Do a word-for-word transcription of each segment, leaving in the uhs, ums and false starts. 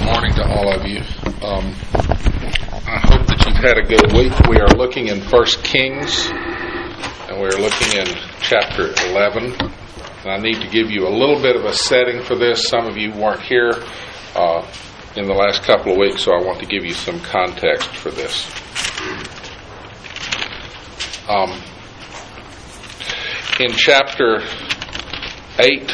morning to all of you. Um, I hope that you've had a good week. We are looking in First Kings, and we're looking in chapter eleven. And I need to give you a little bit of a setting for this. Some of you weren't here uh, in the last couple of weeks, so I want to give you some context for this. Um, in chapter eight,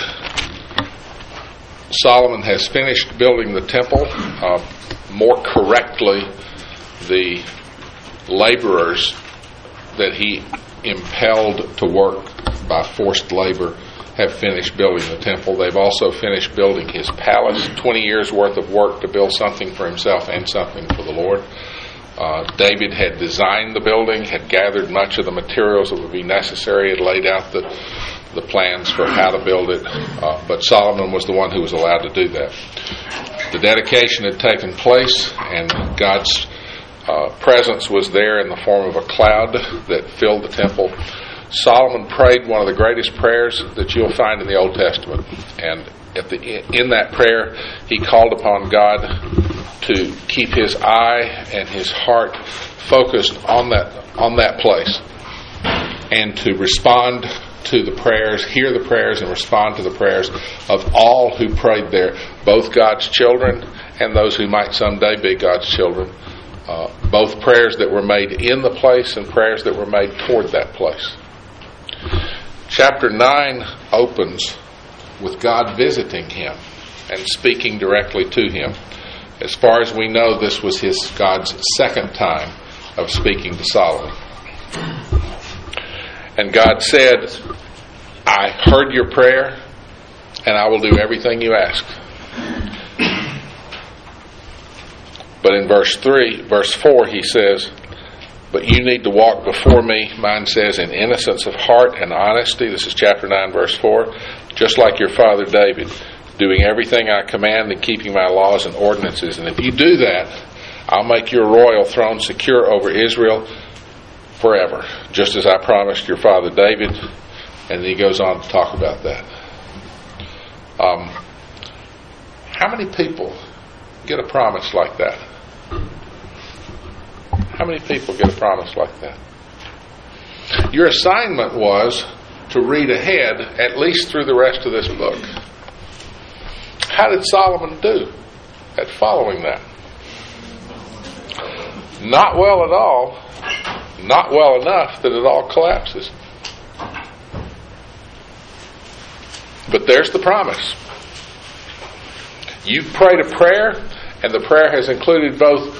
Solomon has finished building the temple. Uh, more correctly, the laborers that he impelled to work by forced labor have finished building the temple. They've also finished building his palace, twenty years worth of work to build something for himself and something for the Lord. Uh, David had designed the building, had gathered much of the materials that would be necessary, had laid out the the plans for how to build it, uh, but Solomon was the one who was allowed to do that. The dedication had taken place, and God's uh, presence was there in the form of a cloud that filled the temple. Solomon prayed one of the greatest prayers that you'll find in the Old Testament, and at the in that prayer he called upon God to keep his eye and his heart focused on that on that place, and to respond to the prayers, hear the prayers, and respond to the prayers of all who prayed there, both God's children and those who might someday be God's children, uh, both prayers that were made in the place and prayers that were made toward that place. Chapter nine opens with God visiting him and speaking directly to him. As far as we know, this was his God's second time of speaking to Solomon. And God said, I heard your prayer, and I will do everything you ask. But in verse three, verse four, he says, but you need to walk before me, mine says, in innocence of heart and honesty. This is chapter nine, verse four. Just like your father David, doing everything I command and keeping my laws and ordinances. And if you do that, I'll make your royal throne secure over Israel forever, just as I promised your father David. And then he goes on to talk about that. Um, how many people get a promise like that? How many people get a promise like that? Your assignment was to read ahead, at least through the rest of this book. How did Solomon do at following that? Not well at all. Not well enough that it all collapses. But there's the promise. You've prayed a prayer, and the prayer has included both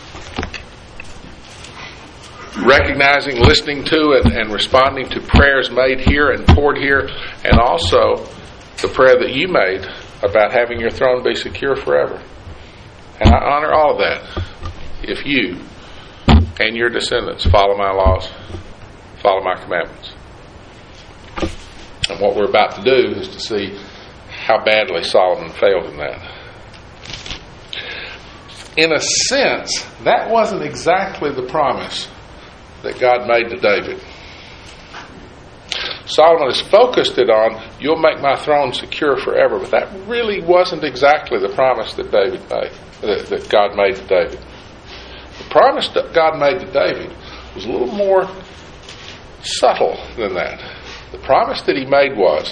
recognizing, listening to, and, and responding to prayers made here and toward here, and also the prayer that you made about having your throne be secure forever. And I honor all of that if you and your descendants follow my laws, follow my commandments. And what we're about to do is to see how badly Solomon failed in that. In a sense, that wasn't exactly the promise that God made to David. Solomon has focused it on, you'll make my throne secure forever, but that really wasn't exactly the promise that David made, that, that God made to David. The promise that God made to David was a little more subtle than that. The promise that he made was,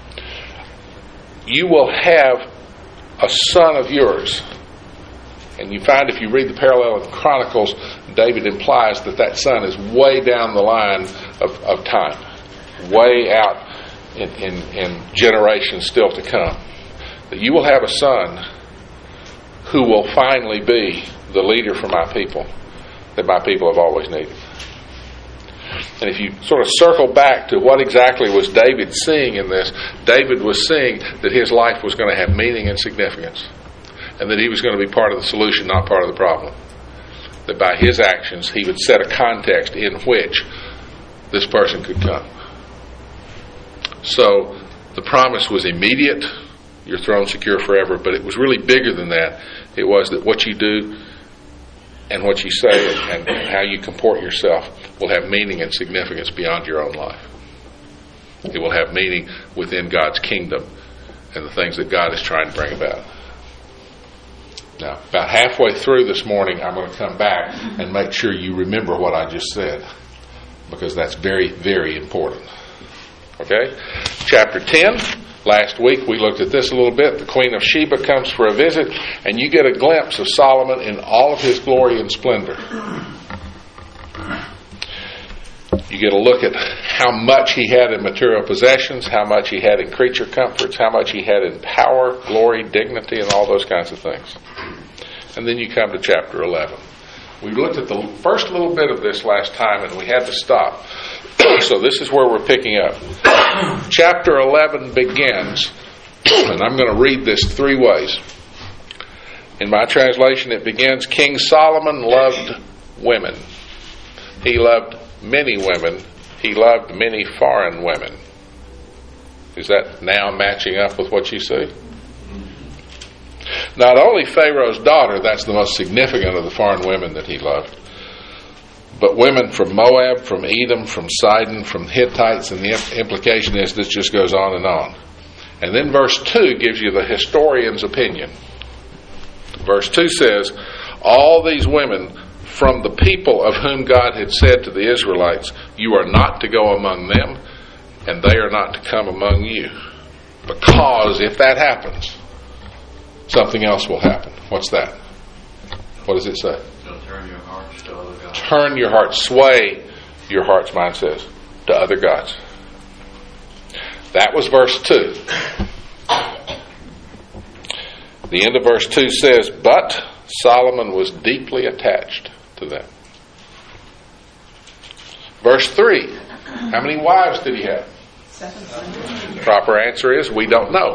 you will have a son of yours. And you find if you read the parallel in Chronicles, David implies that that son is way down the line of, of time, way out in, in, in generations still to come. That you will have a son who will finally be the leader for my people that my people have always needed. And if you sort of circle back to what exactly was David seeing in this, David was seeing that his life was going to have meaning and significance, and that he was going to be part of the solution, not part of the problem. That by his actions he would set a context in which this person could come. So the promise was immediate, your throne secure forever, but it was really bigger than that. It was that what you do and what you say and, and how you comport yourself will have meaning and significance beyond your own life. It will have meaning within God's kingdom and the things that God is trying to bring about. Now, about halfway through this morning, I'm going to come back and make sure you remember what I just said, because that's very, very important. Okay? Chapter ten. Last week we looked at this a little bit. The Queen of Sheba comes for a visit, and you get a glimpse of Solomon in all of his glory and splendor. You get a look at how much he had in material possessions, how much he had in creature comforts, how much he had in power, glory, dignity, and all those kinds of things. And then you come to chapter eleven. We looked at the first little bit of this last time, and we had to stop. So this is where we're picking up. Chapter eleven begins, and I'm going to read this three ways. In my translation, it begins, King Solomon loved women. He loved many women. He loved many foreign women. Is that now matching up with what you see? Not only Pharaoh's daughter, that's the most significant of the foreign women that he loved, but women from Moab, from Edom, from Sidon, from Hittites, and the implication is this just goes on and on. And then verse two gives you the historian's opinion. Verse two says, all these women from the people of whom God had said to the Israelites, you are not to go among them, and they are not to come among you. Because if that happens, something else will happen. What's that? What does it say? Turn your hearts to other gods. Turn your heart, sway your heart's mind says, to other gods. That was verse two. The end of verse two says, but Solomon was deeply attached to them. Verse three, how many wives did he have? Seven. Proper answer is, we don't know.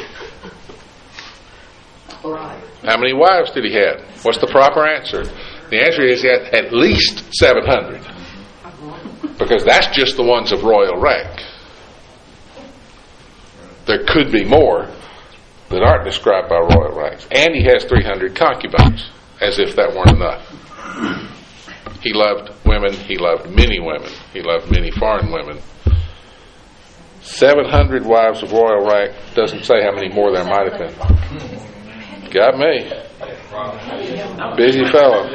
How many wives did he have? What's the proper answer? The answer is he had at least seven hundred. Because that's just the ones of royal rank. There could be more that aren't described by royal ranks. And he has three hundred concubines, as if that weren't enough. He loved women. He loved many women. He loved many foreign women. seven hundred wives of royal rank doesn't say how many more there might have been. Got me. Busy fellow.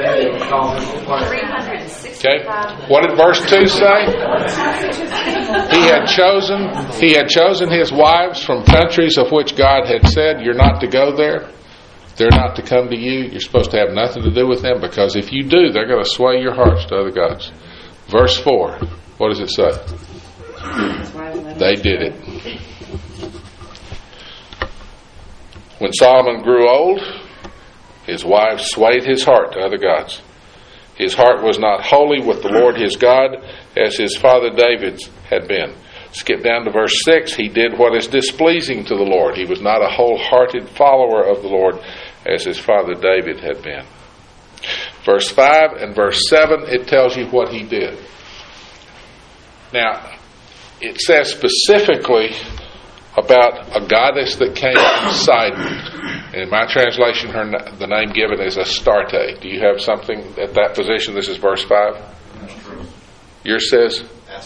Okay. What did verse two say? He had chosen, he had chosen his wives from countries of which God had said, you're not to go there. They're not to come to you. You're supposed to have nothing to do with them, because if you do, they're going to sway your hearts to other gods. Verse four. What does it say? They did it. When Solomon grew old, his wives swayed his heart to other gods. His heart was not wholly with the Lord his God, as his father David's had been. Skip down to verse six. He did what is displeasing to the Lord. He was not a wholehearted follower of the Lord, as his father David had been. Verse five and verse seven, it tells you what he did. Now, it says specifically about a goddess that came from Sidon. In my translation, her the name given is Astarte. Do you have something at that position? This is verse five. Yours says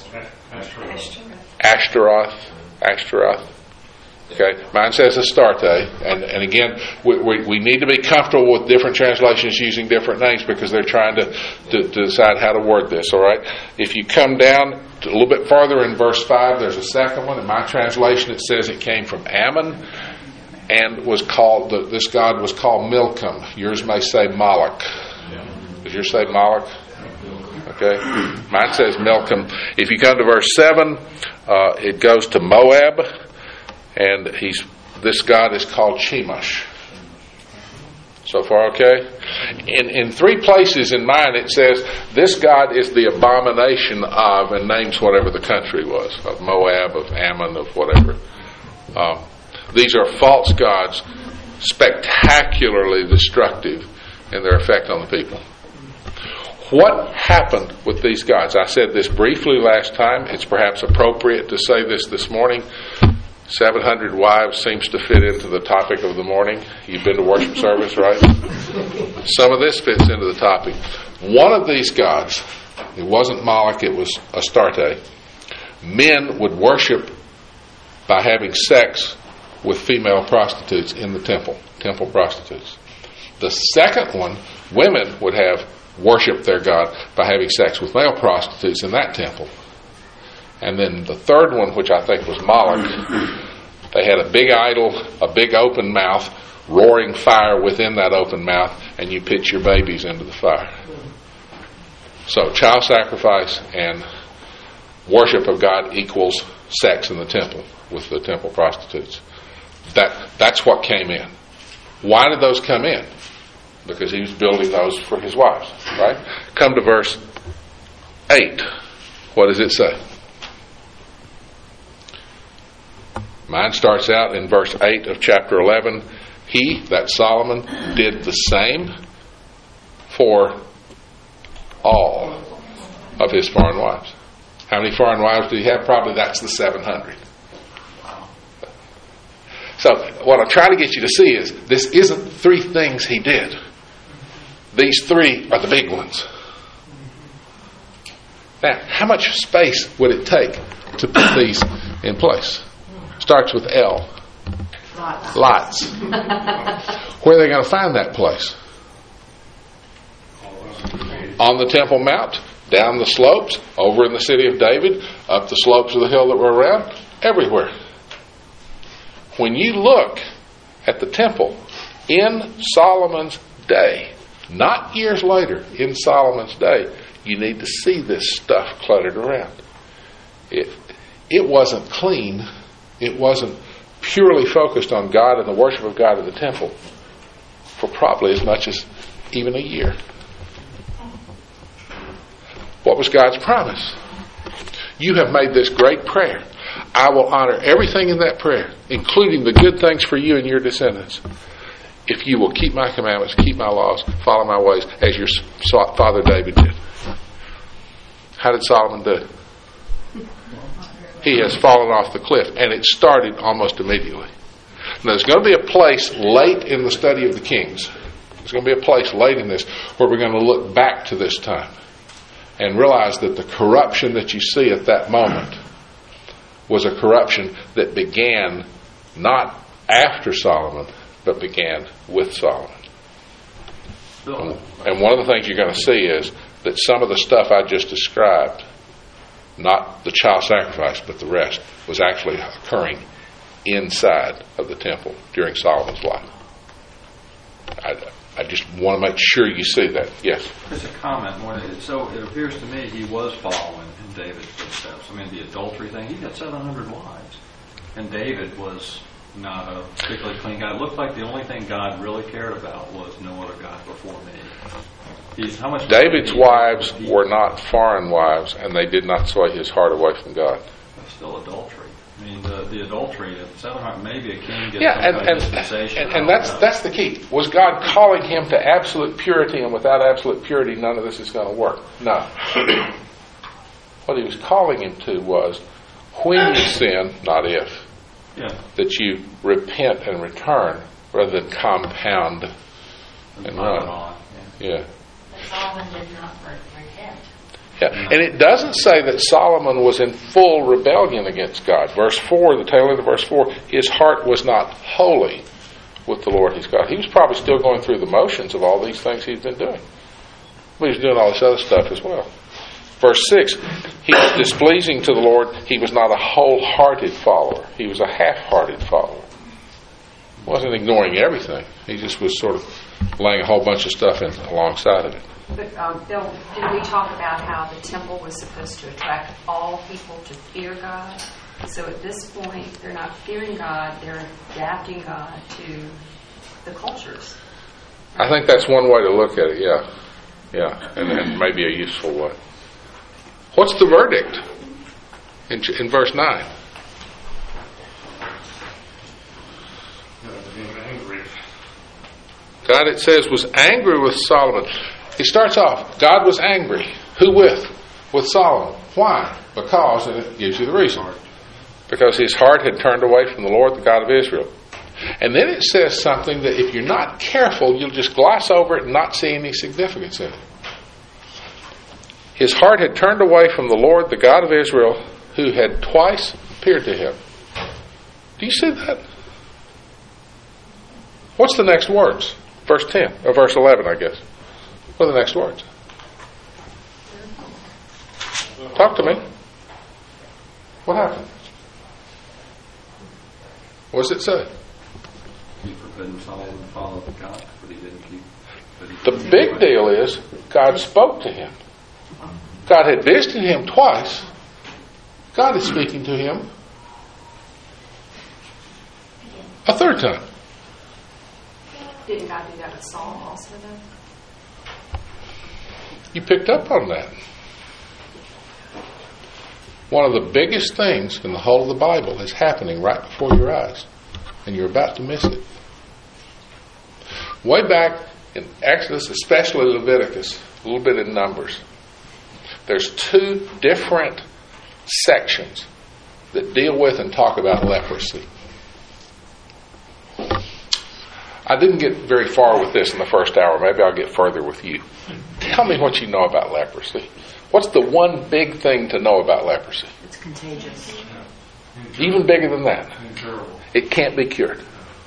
Ashtaroth. Ashtaroth. Okay. Mine says Astarte. And and again, we, we, we need to be comfortable with different translations using different names, because they're trying to, to, to decide how to word this. All right. If you come down a little bit farther in verse five, there's a second one. In my translation, it says it came from Ammon and was called, the, this god was called Milcom. Yours may say Moloch. Does yours say Moloch? Okay. Mine says Milcom. If you come to verse seven, uh, it goes to Moab, and he's this god is called Chemosh. So far, okay? In in three places in mine it says this god is the abomination of, and names whatever the country was, of Moab, of Ammon, of whatever. Um, these are false gods, spectacularly destructive in their effect on the people. What happened with these gods? I said this briefly last time. It's perhaps appropriate to say this this morning. seven hundred wives seems to fit into the topic of the morning. You've been to worship service, right? Some of this fits into the topic. One of these gods, it wasn't Moloch, it was Astarte. Men would worship by having sex with female prostitutes in the temple, temple prostitutes. The second one, women would have worshiped their god by having sex with male prostitutes in that temple. And then the third one, which I think was Moloch, they had a big idol, a big open mouth, roaring fire within that open mouth, and you pitch your babies into the fire. So child sacrifice and worship of God equals sex in the temple with the temple prostitutes. That that's what came in. Why did those come in? Because he was building those for his wives, right? Come to verse eight. What does it say? Mine starts out in verse eight of chapter eleven. He, that Solomon, did the same for all of his foreign wives. How many foreign wives did he have? Probably that's the seven hundred. So what I'm trying to get you to see is this isn't three things he did. These three are the big ones. Now, how much space would it take to put these in place? Starts with L. Lots. Lots. Where are they going to find that place? On the Temple Mount, down the slopes, over in the city of David, up the slopes of the hill that were around, everywhere. When you look at the temple in Solomon's day, not years later, in Solomon's day, you need to see this stuff cluttered around. It, it wasn't clean. It wasn't purely focused on God and the worship of God in the temple for probably as much as even a year. What was God's promise? You have made this great prayer. I will honor everything in that prayer, including the good things for you and your descendants, if you will keep my commandments, keep my laws, follow my ways, as your father David did. How did Solomon do? He has fallen off the cliff, and it started almost immediately. Now, there's going to be a place late in the study of the Kings. There's going to be a place late in this where we're going to look back to this time and realize that the corruption that you see at that moment was a corruption that began not after Solomon, but began with Solomon. And one of the things you're going to see is that some of the stuff I just described, not the child sacrifice, but the rest, was actually occurring inside of the temple during Solomon's life. I, I just want to make sure you see that. Yes? There's a comment. So it appears to me he was following in David's footsteps. I mean, the adultery thing, he got seven hundred wives. And David was not a particularly clean guy. It looked like the only thing God really cared about was no other God before me. He's, how much David's wives were not foreign wives, and they did not sway his heart away from God. That's still adultery. I mean, the, the adultery, seven hundred, maybe a king gets yeah, some and, kind and, of dispensation. and, and that's, that's the key. Was God calling him to absolute purity, and without absolute purity, none of this is going to work? No. What he was calling him to was, when you sin, not if, yeah. that you repent and return rather than compound and, and run. On. Yeah. yeah. But Solomon did not repent. Yeah. And it doesn't say that Solomon was in full rebellion against God. Verse four, the tail end of verse four, his heart was not holy with the Lord his God. He was probably still going through the motions of all these things he'd been doing. But he was doing all this other stuff as well. Verse six, he was displeasing to the Lord. He was not a wholehearted follower. He was a half-hearted follower. He wasn't ignoring everything. He just was sort of laying a whole bunch of stuff in alongside of it. But, um, Bill, did we talk about how the temple was supposed to attract all people to fear God? So at this point, they're not fearing God, they're adapting God to the cultures. I think that's one way to look at it, yeah. Yeah, and, and maybe a useful way. What's the verdict in, in verse nine? God, it says, was angry with Solomon. He starts off, God was angry. Who with? With Solomon. Why? Because, and it gives you the reason. Because his heart had turned away from the Lord, the God of Israel. And then it says something that if you're not careful, you'll just gloss over it and not see any significance in it. His heart had turned away from the Lord, the God of Israel, who had twice appeared to him. Do you see that? What's the next words? Verse ten, or verse eleven, I guess. What are the next words? Talk to me. What happened? What does it say? He forbidden Solomon to follow the God, but he didn't keep. But he The big deal is God spoke to him. God had visited him twice. God is speaking to him a third time. Didn't God do that with Saul also, though? You picked up on that. One of the biggest things in the whole of the Bible is happening right before your eyes, and you're about to miss it. Way back in Exodus, especially Leviticus, a little bit in Numbers, there's two different sections that deal with and talk about leprosy. I didn't get very far with this in the first hour. Maybe I'll get further with you. Tell me what you know about leprosy. What's the one big thing to know about leprosy? It's contagious. Even bigger than that. Incurable. It can't be cured.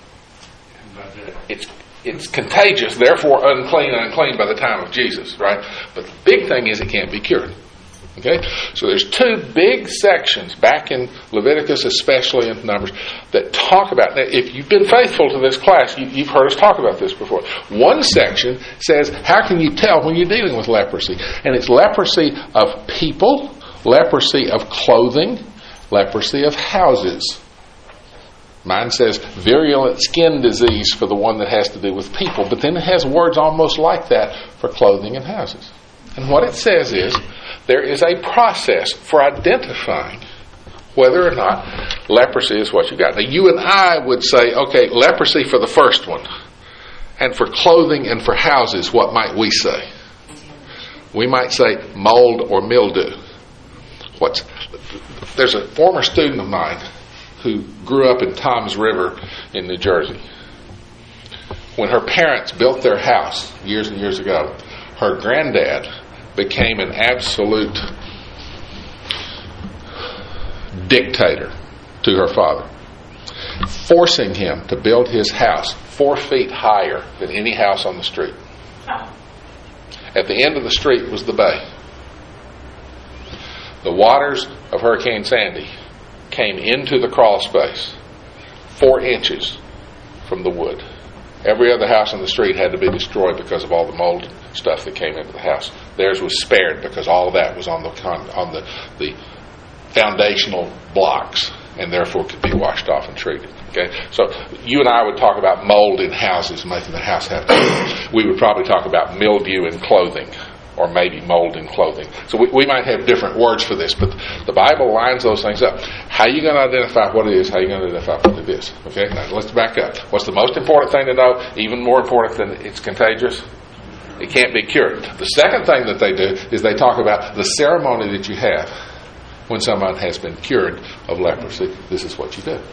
It's it's contagious, therefore unclean, unclean by the time of Jesus, right? But the big thing is it can't be cured. Okay? So there's two big sections back in Leviticus, especially in Numbers, that talk about, now if you've been faithful to this class, you, you've heard us talk about this before. One section says, how can you tell when you're dealing with leprosy? And it's leprosy of people, leprosy of clothing, leprosy of houses. Mine says virulent skin disease for the one that has to do with people, but then it has words almost like that for clothing and houses. And what it says is, there is a process for identifying whether or not leprosy is what you got. Now, you and I would say, okay, leprosy for the first one. And for clothing and for houses, what might we say? We might say mold or mildew. What's, there's a former student of mine who grew up in Toms River in New Jersey. When her parents built their house years and years ago, her granddad became an absolute dictator to her father, forcing him to build his house four feet higher than any house on the street. At the end of the street was the bay. The waters of Hurricane Sandy came into the crawl space four inches from the wood. Every other house on the street had to be destroyed because of all the mold stuff that came into the house. Theirs was spared because all of that was on the on the, the foundational blocks and therefore could be washed off and treated. Okay, so you and I would talk about mold in houses, making the house have to. We would probably talk about mildew in clothing, or maybe mold in clothing. So we, we might have different words for this, but the Bible lines those things up. How are you going to identify what it is? How are you going to identify what it is? Okay, now let's back up. What's the most important thing to know? Even more important than it's contagious? It can't be cured. The second thing that they do is they talk about the ceremony that you have when someone has been cured of leprosy. This is what you do.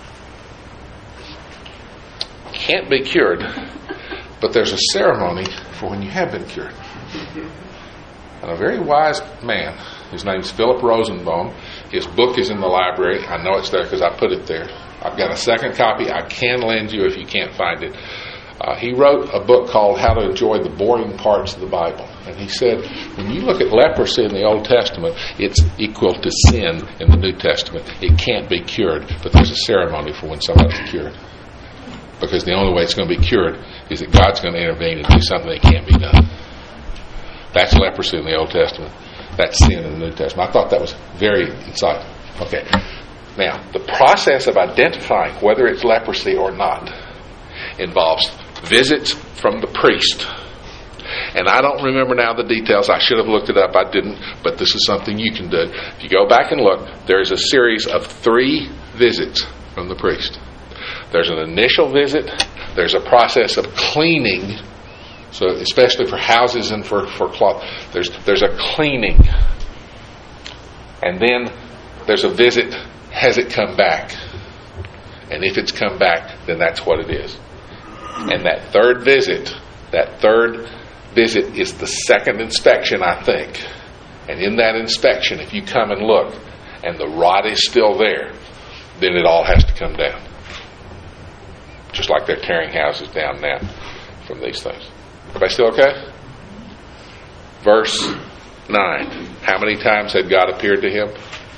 Can't be cured, but there's a ceremony for when you have been cured. And a very wise man, his name's Philip Rosenbaum. His book is in the library. I know it's there because I put it there. I've got a second copy I can lend you if you can't find it. Uh, he wrote a book called How to Enjoy the Boring Parts of the Bible. And he said, when you look at leprosy in the Old Testament, it's equal to sin in the New Testament. It can't be cured, but there's a ceremony for when somebody's cured. Because the only way it's going to be cured is that God's going to intervene and do something that can't be done. That's leprosy in the Old Testament. That's sin in the New Testament. I thought that was very insightful. Okay. Now, the process of identifying whether it's leprosy or not involves visits from the priest. And I don't remember now the details. I should have looked it up. I didn't. But this is something you can do. If you go back and look, there is a series of three visits from the priest. There's an initial visit. There's a process of cleaning. So especially for houses and for, for cloth, there's there's a cleaning. And then there's a visit. Has it come back? And if it's come back, then that's what it is. And that third visit, that third visit is the second inspection, I think. And in that inspection, if you come and look and the rot is still there, then it all has to come down. Just like they're tearing houses down now from these things. Everybody still okay? Verse nine. How many times had God appeared to him?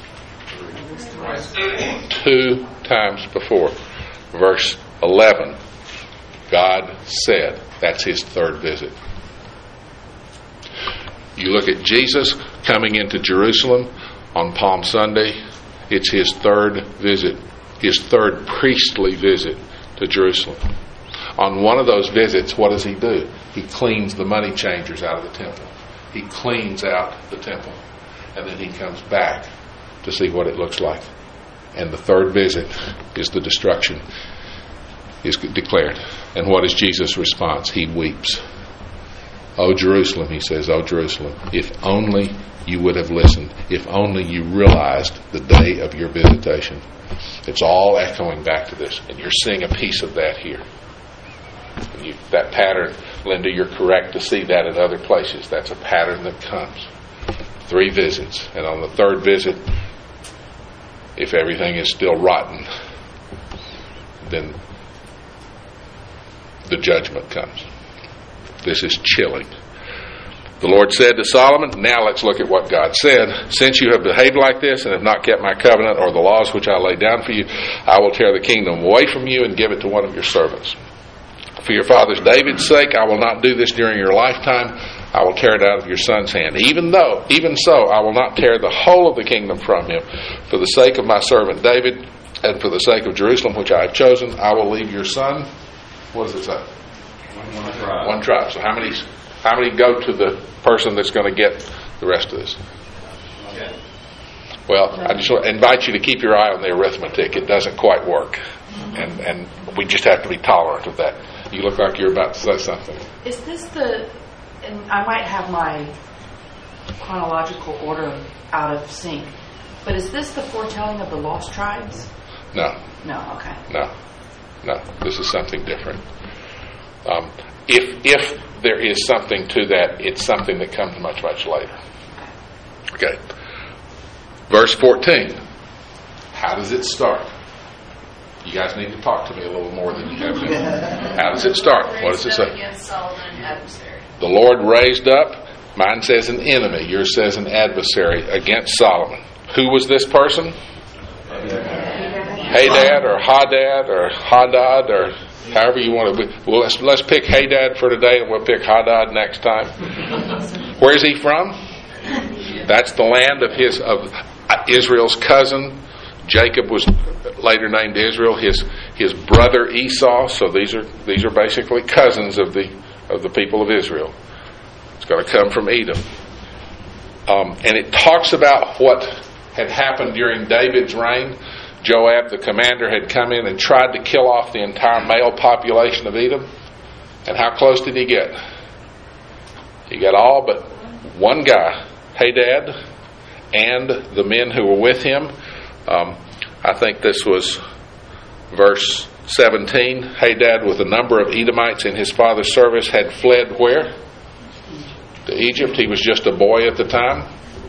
Two times before. Verse eleven. God said. That's his third visit. You look at Jesus coming into Jerusalem on Palm Sunday. It's his third visit. His third priestly visit to Jerusalem. On one of those visits, what does he do? He cleans the money changers out of the temple. He cleans out the temple. And then he comes back to see what it looks like. And the third visit is the destruction is declared. And what is Jesus' response? He weeps. "O Jerusalem," he says, "O Jerusalem, if only you would have listened, if only you realized the day of your visitation." It's all echoing back to this, and you're seeing a piece of that here. And you, that pattern, Linda, you're correct to see that in other places. That's a pattern that comes. Three visits, and on the third visit, if everything is still rotten, then the judgment comes. This is chilling. The Lord said to Solomon, now let's look at what God said. "Since you have behaved like this and have not kept my covenant or the laws which I lay down for you, I will tear the kingdom away from you and give it to one of your servants. For your father's David's sake, I will not do this during your lifetime. I will tear it out of your son's hand. Even though, even so, I will not tear the whole of the kingdom from him. For the sake of my servant David and for the sake of Jerusalem, which I have chosen, I will leave your son." What does it say? One tribe. One tribe. So how many, how many go to the person that's going to get the rest of this? Okay. Well, I just invite you to keep your eye on the arithmetic. It doesn't quite work. And and we just have to be tolerant of that. You look like you're about to say something. Is this the, and I might have my chronological order out of sync, but is this the foretelling of the lost tribes? No, No, okay. no, no. This is something different. Um, if if there is something to that, it's something that comes much, much later. Okay. Verse fourteen. How does it start? You guys need to talk to me a little more than you have been. How does it start? What does it say? Against Solomon, adversary. The Lord raised up, mine says an enemy, yours says an adversary, against Solomon. Who was this person? Hadad or Hadad or Hadad or however you want to be. Well, let's, let's pick Hadad for today and we'll pick Hadad next time. Where's he from? That's the land of his of Israel's cousin. Jacob was later named Israel. His his brother Esau. So these are these are basically cousins of the of the people of Israel. It's going to come from Edom. Um, and it talks about what had happened during David's reign. Joab, the commander, had come in and tried to kill off the entire male population of Edom. And how close did he get? He got all but one guy, Hadad, and the men who were with him. Um, I think this was verse seventeen. Hadad, with a number of Edomites in his father's service, had fled where? To Egypt. He was just a boy at the time.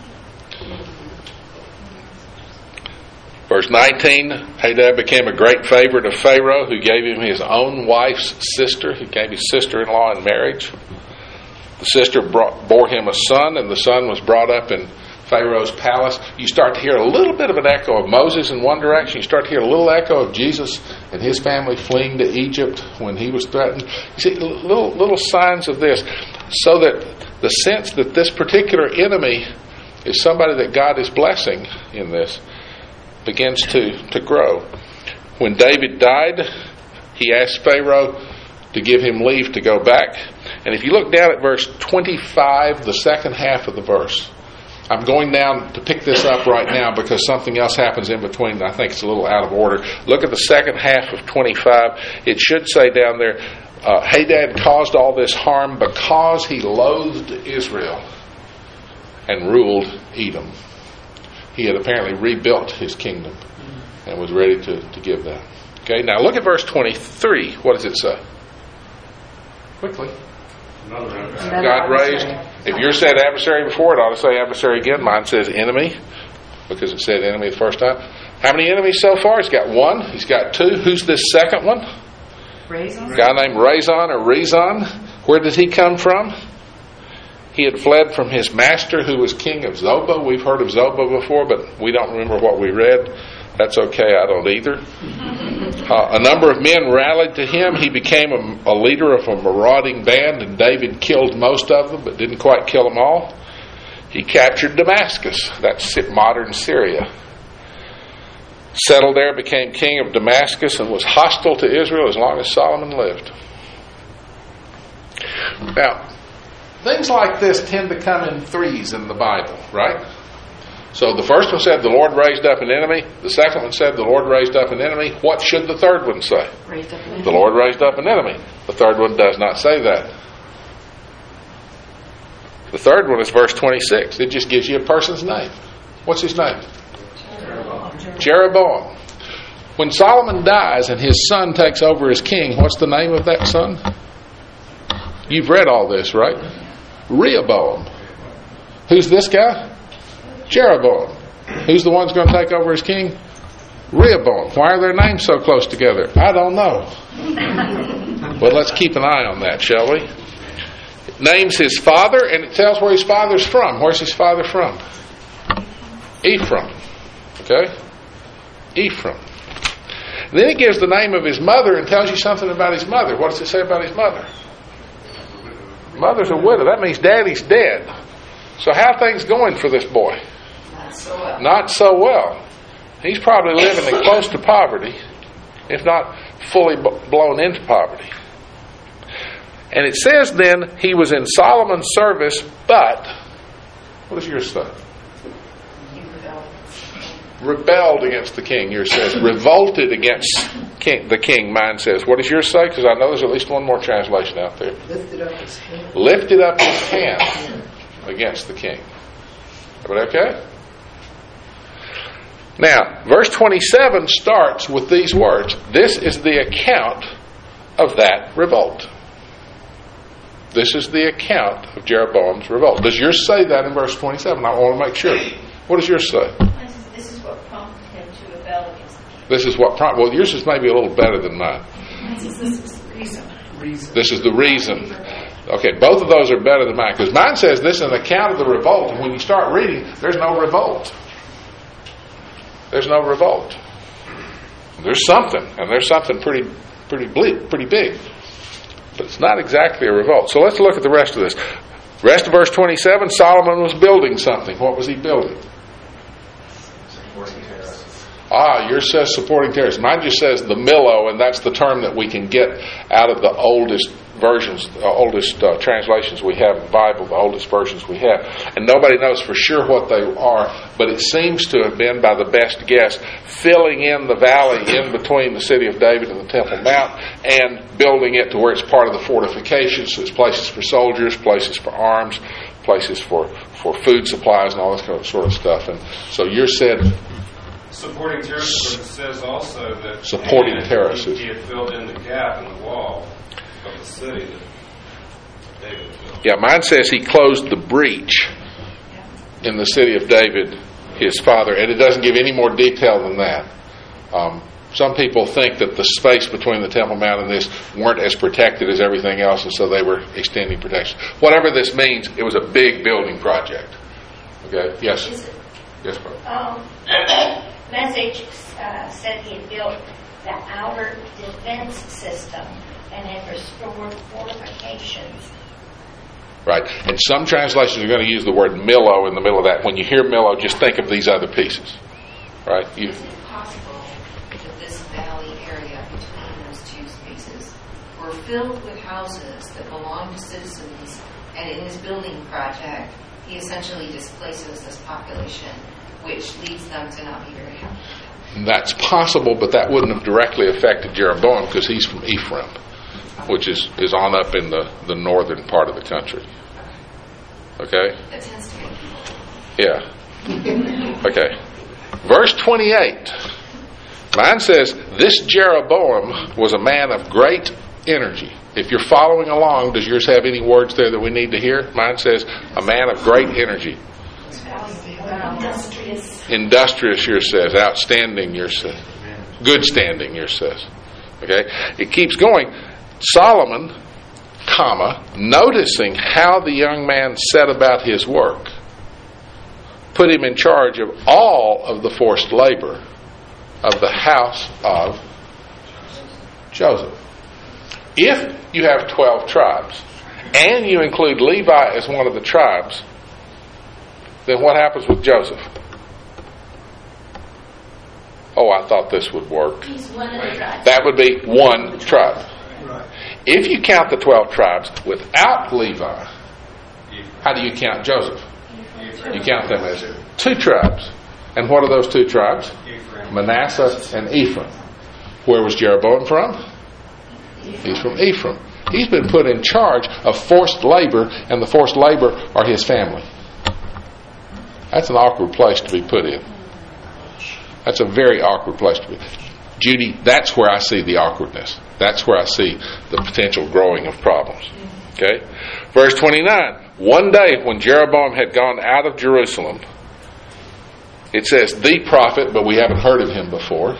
Verse nineteen, Hadad became a great favorite of Pharaoh, who gave him his own wife's sister. He gave his sister-in-law in marriage. The sister brought, bore him a son, and the son was brought up in Pharaoh's palace. You start to hear a little bit of an echo of Moses in one direction. You start to hear a little echo of Jesus and his family fleeing to Egypt when he was threatened. You see little little signs of this, so that the sense that this particular enemy is somebody that God is blessing in this begins to, to grow. When David died, he asked Pharaoh to give him leave to go back. And if you look down at verse twenty-five, the second half of the verse, I'm going down to pick this up right now because something else happens in between. I think it's a little out of order. Look at the second half of twenty-five. It should say down there, uh, Hadad caused all this harm because he loathed Israel and ruled Edom. He had apparently rebuilt his kingdom and was ready to, to give that. Okay, now look at verse twenty-three. What does it say? Quickly. God raised. If yours said adversary before, it ought to say adversary again. Mine says enemy because it said enemy the first time. How many enemies so far? He's got one. He's got two. Who's this second one? Raisins? A guy named Rezon or Rezon. Where did he come from? He had fled from his master who was king of Zobah. We've heard of Zobah before, but we don't remember what we read. That's okay, I don't either. Uh, a number of men rallied to him. He became a, a leader of a marauding band, and David killed most of them, but didn't quite kill them all. He captured Damascus. That's modern Syria. Settled there, became king of Damascus, and was hostile to Israel as long as Solomon lived. Now, things like this tend to come in threes in the Bible, right? So the first one said the Lord raised up an enemy. The second one said the Lord raised up an enemy. What should the third one say? Raised up an enemy. The Lord raised up an enemy. The third one does not say that. The third one is verse twenty-six. It just gives you a person's name. What's his name? Jeroboam. Jeroboam. When Solomon dies and his son takes over as king, what's the name of that son? You've read all this, right? Rehoboam. Who's this guy? Jeroboam. Who's the one who's going to take over as king? Rehoboam. Why are their names so close together? I don't know. But let's keep an eye on that, shall we? It names his father, and it tells where his father's from. Where's his father from? Ephraim. Okay? Ephraim. And then it gives the name of his mother and tells you something about his mother. What does it say about his mother? Mother's a widow. That means daddy's dead. So how are things going for this boy? Not so well. Not so well. He's probably living in close to poverty, if not fully b- blown into poverty. And it says then he was in Solomon's service, but what does yours say? He rebelled. Rebelled against the king. Yours says revolted against king, the king. Mine says. What does yours say? Because I know there's at least one more translation out there. Lifted up his hand. Lifted up his hand against the king. Everybody okay? Now, verse twenty-seven starts with these words. This is the account of that revolt. This is the account of Jeroboam's revolt. Does yours say that in verse twenty-seven? I want to make sure. What does yours say? This is, this is what prompted him to rebel against the king. This is what prompted. Well, yours is maybe a little better than mine. This is the reason. Reason. This is the reason. Okay, both of those are better than mine. Because mine says this is an account of the revolt. And when you start reading, there's no revolt. There's no revolt. There's something. And there's something pretty pretty bleak, pretty big. But it's not exactly a revolt. So let's look at the rest of this. Rest of verse twenty-seven, Solomon was building something. What was he building? Supporting terraces. Ah, yours says supporting terraces. Mine just says the Millo, and that's the term that we can get out of the oldest versions, uh, oldest uh, translations we have in the Bible, the oldest versions we have. And nobody knows for sure what they are, but it seems to have been, by the best guess, filling in the valley in between the city of David and the Temple Mount and building it to where it's part of the fortifications. So it's places for soldiers, places for arms, places for, for food supplies and all this kind of sort of stuff. And so yours said Supporting terraces, but it says also that Supporting and terraces. He, he had filled in the gap in the wall of the city that David filled. Yeah, mine says he closed the breach in the city of David, his father, and it doesn't give any more detail than that. Um, some people think that the space between the Temple Mount and this weren't as protected as everything else, and so they were extending protection. Whatever this means, it was a big building project. Okay? Yes? Is it, Yes, bro. um, Message uh, said he had built the outer defense system and had restored fortifications. Right. And some translations are going to use the word Millo in the middle of that. When you hear Millo, just think of these other pieces. Right? You, Is it possible that this valley area between those two spaces were filled with houses that belonged to citizens, and in his building project, he essentially displaces this population, which leads them to not be very happy? That's possible, but that wouldn't have directly affected Jeroboam because he's from Ephraim, which is, is on up in the, the northern part of the country. Okay? That tends to make people. Yeah. Okay. Verse twenty-eight. Mine says, this Jeroboam was a man of great energy. If you're following along, does yours have any words there that we need to hear? Mine says, a man of great energy. Industrious. Industrious, yours says. Outstanding, yours says. Good standing, yours says. Okay? It keeps going. Solomon, comma, noticing how the young man set about his work, put him in charge of all of the forced labor of the house of Joseph. If you have twelve tribes, and you include Levi as one of the tribes, then what happens with Joseph? Oh, I thought this would work. He's one of the tribes. That would be one tribe. If you count the twelve tribes without Levi, how do you count Joseph? You count them as two tribes. And what are those two tribes? Manasseh and Ephraim. Where was Jeroboam from? He's from Ephraim. He's been put in charge of forced labor, and the forced labor are his family. That's an awkward place to be put in. That's a very awkward place to be. Judy, that's where I see the awkwardness. That's where I see the potential growing of problems. Okay? Verse twenty-nine. One day when Jeroboam had gone out of Jerusalem, it says the prophet, but we haven't heard of him before,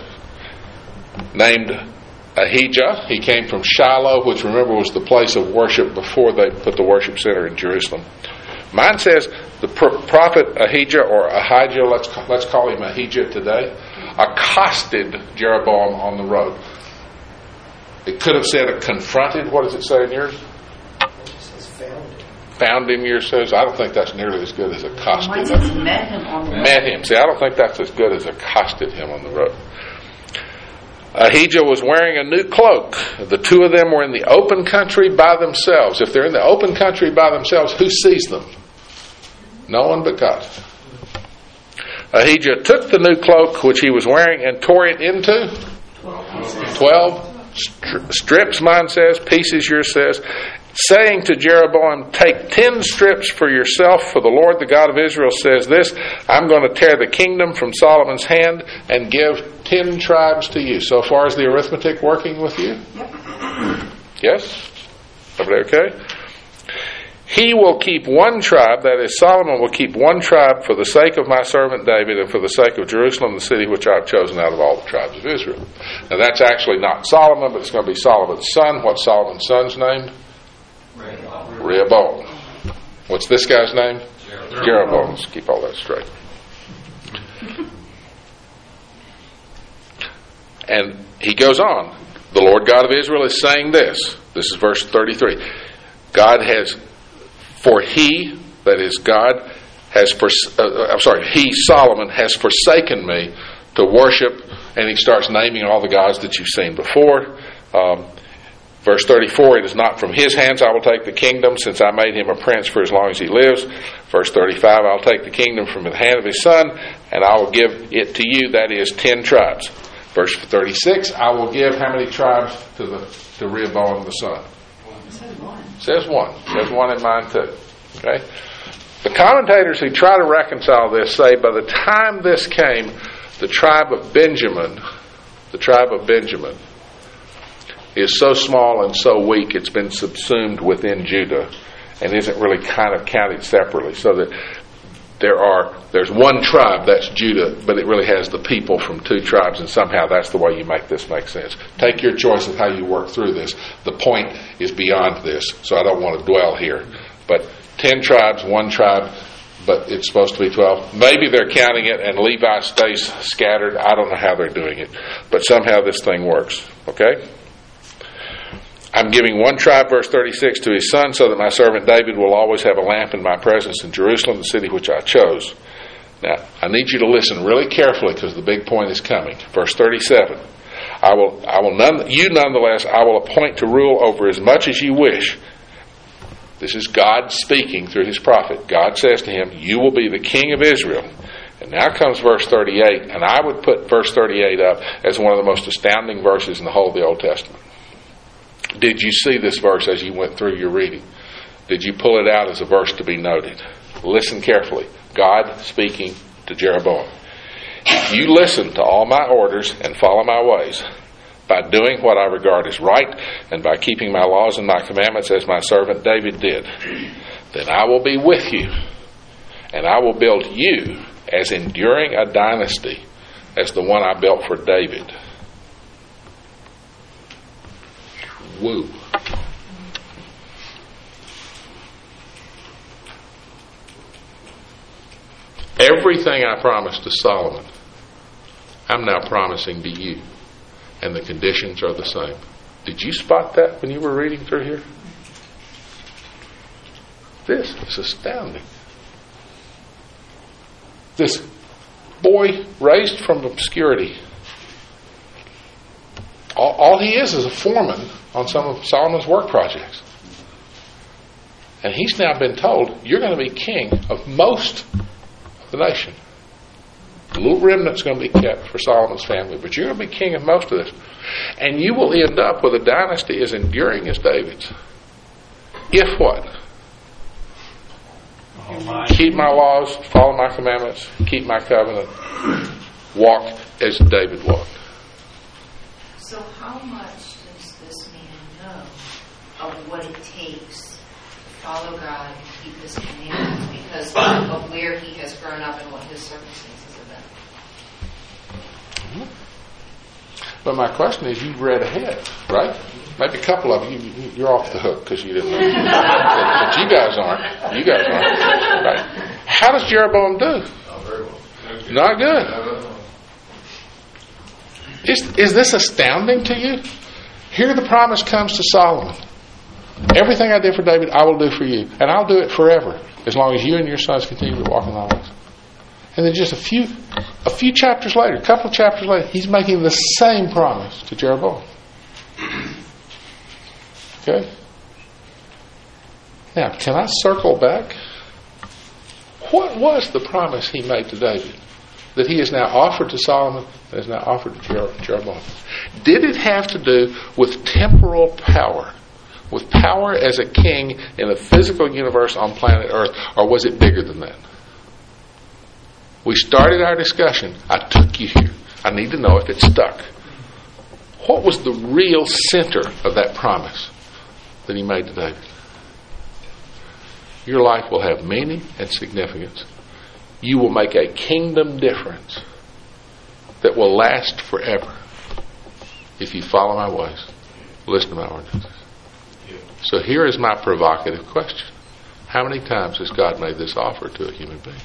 named Ahijah. He came from Shiloh, which remember was the place of worship before they put the worship center in Jerusalem. Mine says the prophet Ahijah, or Ahijah, let's let's call him Ahijah today, accosted Jeroboam on the road. It could have said confronted. What does it say in yours? It says found him. Found him, yours says. I don't think that's nearly as good as accosted. Mine says met him on the road. Met him. See, I don't think that's as good as accosted him on the road. Ahijah was wearing a new cloak. The two of them were in the open country by themselves. If they're in the open country by themselves, who sees them? No one but God. Ahijah took the new cloak which he was wearing and tore it into twelve stri- strips, mine says, pieces, yours says, saying to Jeroboam, take ten strips for yourself, for the Lord, the God of Israel, says this, I'm going to tear the kingdom from Solomon's hand and give ten tribes to you. So far is the arithmetic working with you? Yep. Yes? Everybody okay? He will keep one tribe, that is, Solomon will keep one tribe for the sake of my servant David and for the sake of Jerusalem, the city which I have chosen out of all the tribes of Israel. Now that's actually not Solomon, but it's going to be Solomon's son. What's Solomon's son's name? Rehoboam. Rehoboam. What's this guy's name? Jeroboam. Jeroboam. Let's keep all that straight. And he goes on. The Lord God of Israel is saying this. This is verse thirty-three. God has, for he, that is God, has, fors- uh, I'm sorry, he, Solomon, has forsaken me to worship, and he starts naming all the gods that you've seen before. Um, verse thirty-four, it is not from his hands I will take the kingdom, since I made him a prince for as long as he lives. Verse thirty-five, I'll take the kingdom from the hand of his son, and I will give it to you, that is, ten tribes. Verse thirty-six, I will give how many tribes to the to Rehoboam the son? It says one. Says one. Says one in mine too. Okay? The commentators who try to reconcile this say by the time this came, the tribe of Benjamin, the tribe of Benjamin, is so small and so weak it's been subsumed within Judah and isn't really kind of counted separately. So that there are there's one tribe, that's Judah, but it really has the people from two tribes, and somehow that's the way you make this make sense. Take your choice of how you work through this. The point is beyond this, so I don't want to dwell here. But ten tribes, one tribe, but it's supposed to be twelve. Maybe they're counting it and Levi stays scattered. I don't know how they're doing it, but somehow this thing works. Okay? I'm giving one tribe, verse thirty-six, to his son, so that my servant David will always have a lamp in my presence in Jerusalem, the city which I chose. Now, I need you to listen really carefully because the big point is coming. Verse thirty-seven. I will, I will none, you nonetheless, I will appoint to rule over as much as you wish. This is God speaking through his prophet. God says to him, you will be the king of Israel. And now comes verse thirty-eight, and I would put verse thirty-eight up as one of the most astounding verses in the whole of the Old Testament. Did you see this verse as you went through your reading? Did you pull it out as a verse to be noted? Listen carefully. God speaking to Jeroboam. If you listen to all my orders and follow my ways, by doing what I regard as right, and by keeping my laws and my commandments as my servant David did, then I will be with you, and I will build you as enduring a dynasty as the one I built for David. woo. Everything I promised to Solomon, I'm now promising to you. And the conditions are the same. Did you spot that when you were reading through here? This is astounding. This boy raised from obscurity, all, all he is is a foreman on some of Solomon's work projects. And he's now been told, you're going to be king of most of the nation. A little remnant's going to be kept for Solomon's family, but you're going to be king of most of this. And you will end up with a dynasty as enduring as David's. If what? Oh, my. Keep my laws, follow my commandments, keep my covenant, walk as David walked. So how much does this man know of what it takes to follow God and keep His commandments because of where he has grown up and what his circumstances have been? But my question is, you've read ahead, right? Maybe a couple of you, you you're off the hook because you didn't know. but, but you guys aren't. You guys aren't. Right? How does Jeroboam do? Not good. Is, is this astounding to you? Here the promise comes to Solomon. Everything I did for David, I will do for you. And I'll do it forever, as long as you and your sons continue to walk in my ways. And then just a few a few chapters later, a couple of chapters later, he's making the same promise to Jeroboam. Okay? Now, can I circle back? What was the promise he made to David that he has now offered to Solomon and has now offered to Jer- Jeroboam? Did it have to do with temporal power, with power as a king in the physical universe on planet Earth, or was it bigger than that? We started our discussion. I took you here. I need to know if it stuck. What was the real center of that promise that he made to David? Your life will have meaning and significance. You will make a kingdom difference that will last forever if you follow my ways, listen to my ordinances. So here is my provocative question. How many times has God made this offer to a human being?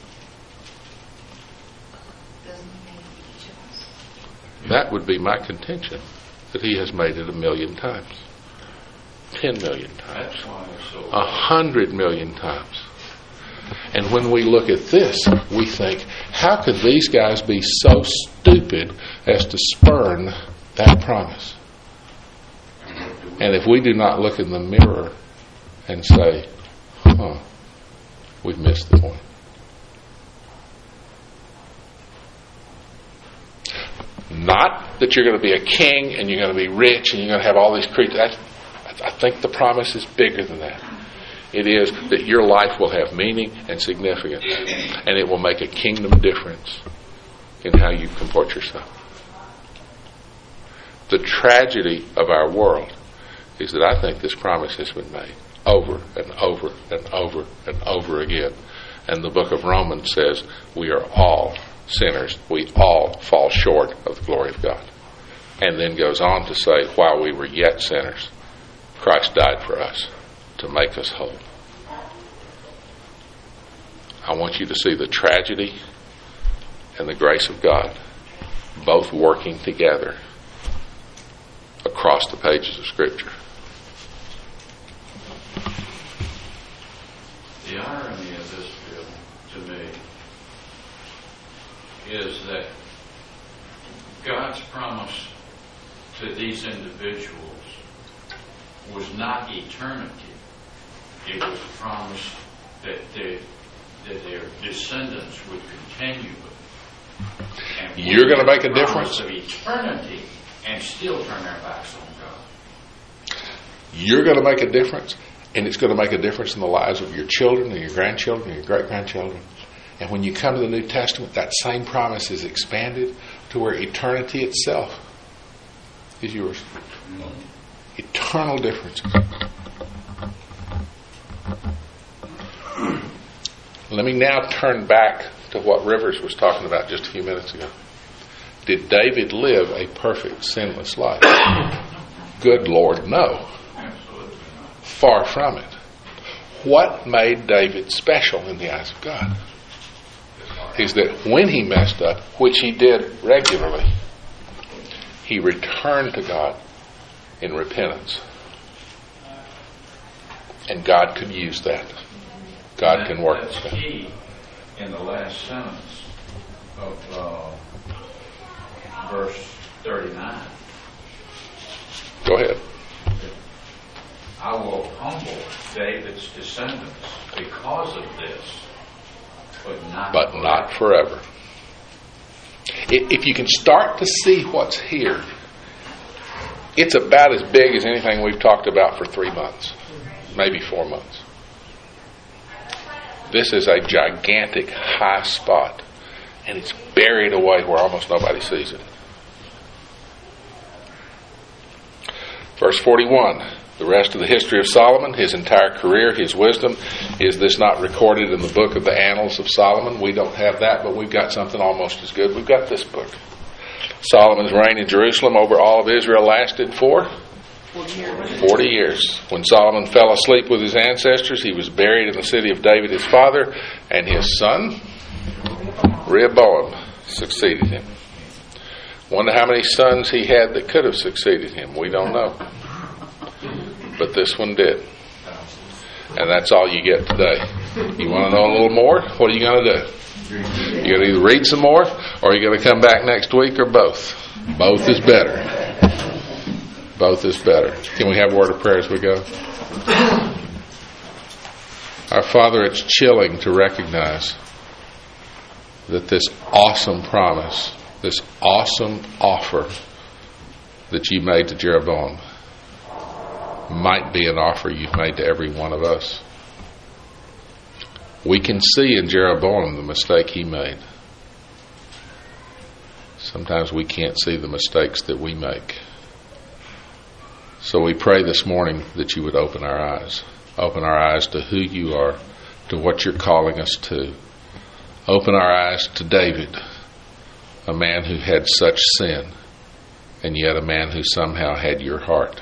That would be my contention, that he has made it a million times. Ten million times. A hundred million times. And when we look at this, we think, how could these guys be so stupid as to spurn that promise? And if we do not look in the mirror and say, huh, we've missed the point. Not that you're going to be a king and you're going to be rich and you're going to have all these creatures. I, I think the promise is bigger than that. It is that your life will have meaning and significance, and it will make a kingdom difference in how you comport yourself. The tragedy of our world is that I think this promise has been made over and over and over and over again. And the book of Romans says we are all sinners. We all fall short of the glory of God. And then goes on to say, while we were yet sinners, Christ died for us to make us whole. I want you to see the tragedy and the grace of God both working together across the pages of Scripture. The irony of this, Bill, to me, is that God's promise to these individuals was not eternity. It was a promise that, they, that their descendants would continue with. And you're going to make a difference of eternity and still turn their backs on God. You're going to make a difference, and it's going to make a difference in the lives of your children and your grandchildren and your great-grandchildren. And when you come to the New Testament, that same promise is expanded to where eternity itself is yours. Eternal differences. Let me now turn back to what Rivers was talking about just a few minutes ago. Did David live a perfect, sinless life? Good Lord, no. Absolutely not. Far from it. What made David special in the eyes of God is that when he messed up, which he did regularly, he returned to God in repentance. And God could use that. God That- can work That's with that. key in the last sentence of uh, verse thirty-nine. Go ahead. I will humble David's descendants because of this, but not But forever. not forever. I- If you can start to see what's here, it's about as big as anything we've talked about for three months, maybe four months. This is a gigantic high spot, and it's buried away where almost nobody sees it. Verse forty-one, the rest of the history of Solomon, his entire career, his wisdom, is this not recorded in the book of the Annals of Solomon? We don't have that, but we've got something almost as good. We've got this book. Solomon's reign in Jerusalem over all of Israel lasted for forty years. When Solomon fell asleep with his ancestors, he was buried in the city of David his father, and his son Rehoboam succeeded him. Wonder how many sons he had that could have succeeded him. We don't know. But this one did. And that's all you get today. You want to know a little more? What are you going to do? You're going to either read some more, or you're going to come back next week, or both. Both is better. Both is better. Can we have a word of prayer as we go? Our Father, it's chilling to recognize that this awesome promise, this awesome offer that you made to Jeroboam might be an offer you've made to every one of us. We can see in Jeroboam the mistake he made. Sometimes we can't see the mistakes that we make. So we pray this morning that you would open our eyes. Open our eyes to who you are, to what you're calling us to. Open our eyes to David, a man who had such sin, and yet a man who somehow had your heart.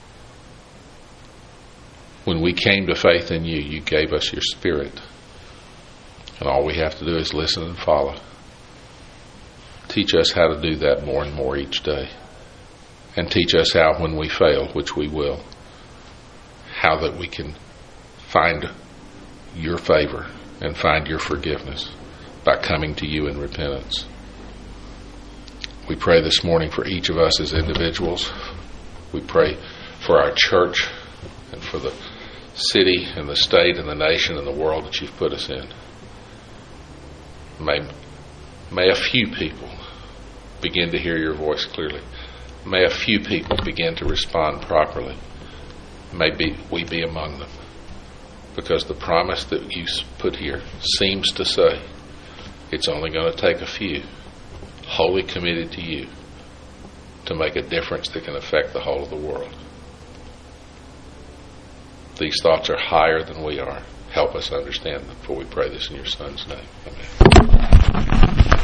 When we came to faith in you, you gave us your Spirit. And all we have to do is listen and follow. Teach us how to do that more and more each day. And teach us how, when we fail, which we will, how that we can find your favor and find your forgiveness by coming to you in repentance. We pray this morning for each of us as individuals. We pray for our church and for the city and the state and the nation and the world that you've put us in. May, may a few people begin to hear your voice clearly. May a few people begin to respond properly. May be, we be among them. Because the promise that you put here seems to say it's only going to take a few wholly committed to you to make a difference that can affect the whole of the world. These thoughts are higher than we are. Help us understand them, for we pray this in your Son's name. Amen.